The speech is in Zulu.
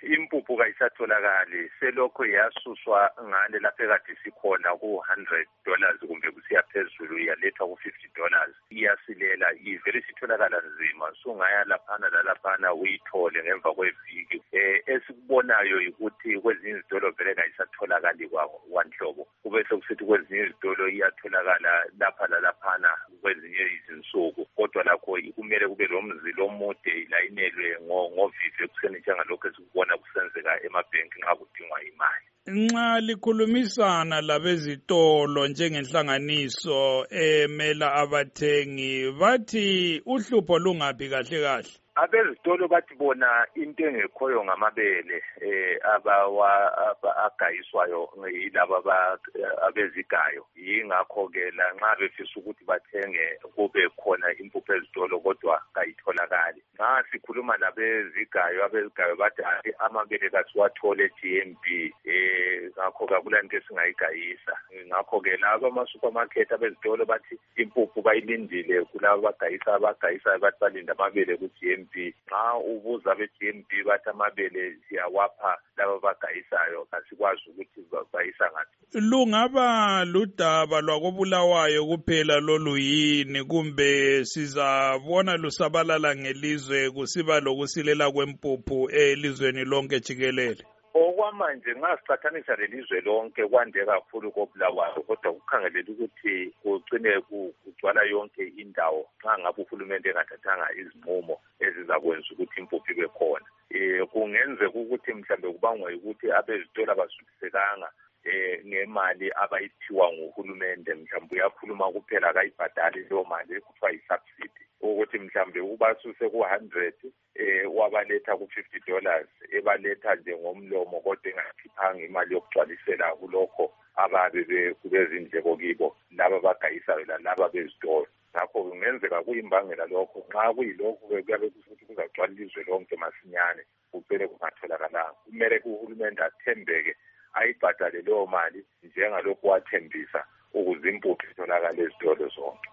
impuphu kayisatholakali selokho yasuswa ngale lapha ekade sikhona ku$100 kumbe kusiya phezulu yalethwa ku$50 iyasilela ivele sitholakala nzima sungaya laphana lalaphana uyithole ngemva kweviki esikubonayo ukuthi kwezinye izitolo vele kayisatholakali kwanhlobo kube sekusithi kwezinye izitolo iyatholakala lapha lalaphana kwezinye izinsuku kodwa lakho kumele kube lomzila omude ilayinelwe ngovivi ekuseni njengalokho esikubona kusenzeka emabhenki nxa kudingwa imali. Nxa likhulumisana labezitolo njengenhlanganiso emela abathengi bathi uhlupho lungaphi kahle kahle? Abezitolo bathi bona into engekhoyo ngamabele agayiswayo yilaba abezigayo yingakho ke la nxa befisa ukuthi bathenge kube khona impuphu ezitolo kodwa kayitholakali. Nxa sikhuluma nabezigayo bathi amabele kasiwathole GMB ngakho kakulanto esingayigayisa ngakho ke laba ama-supermarket abezitolo bathi impuphu bayilindile kulaba abagayisa bathi balinda amabele ku-GMB. Nxa ubuza be-GMB bathi amabele siyawapha laba abagayisayo kasikwazi ukuthi bagayisa ngathi. Lungaba ludaba lwakobulawayo kuphela lolu yini kumbe sizabona lusabalala ngelizwe kusiba lokusilela kwempuphu elizweni lonke jikelele? Okwamanje nxa sicathanisa lelizwe lonke kwande kakhulu kobulawayo kodwa kukhangelele ukuthi kugcine kugcwala yonke indawo nxa ngabe uhulumende engathathanga izinqumo ezizakwenza ukuthi impuphu ibe khona. Kungenzeka ukuthi mhlambe kubangwa ukuthi abezitolo abasuthisekanga ngemali abayiphiwa nguhulumende mhlambe uyakhuluma kuphela akayibhadali leyo mali ekuthiwa yi-subsidy ukuthi mhlambe ubasuse ku-100 wabaletha ku$50 ebaletha nje ngomlomo kodwa engakhiphanga imali yokugcwalisela kulokho ababe kulezindleko kibo laba abagayisayo lalaba bezitolo. Ngakho kungenzeka kuyimbangela lokho nxa kuyilokho kuyabe kusuthi kuzagcwala ilizwe lonke masinyane kuphele kungatholakalanga. Kumele uhulumende athembeke ayibhadale leyo mali njengalokhu wathembisa ukuze impuphu itholakale ezitolo zonke.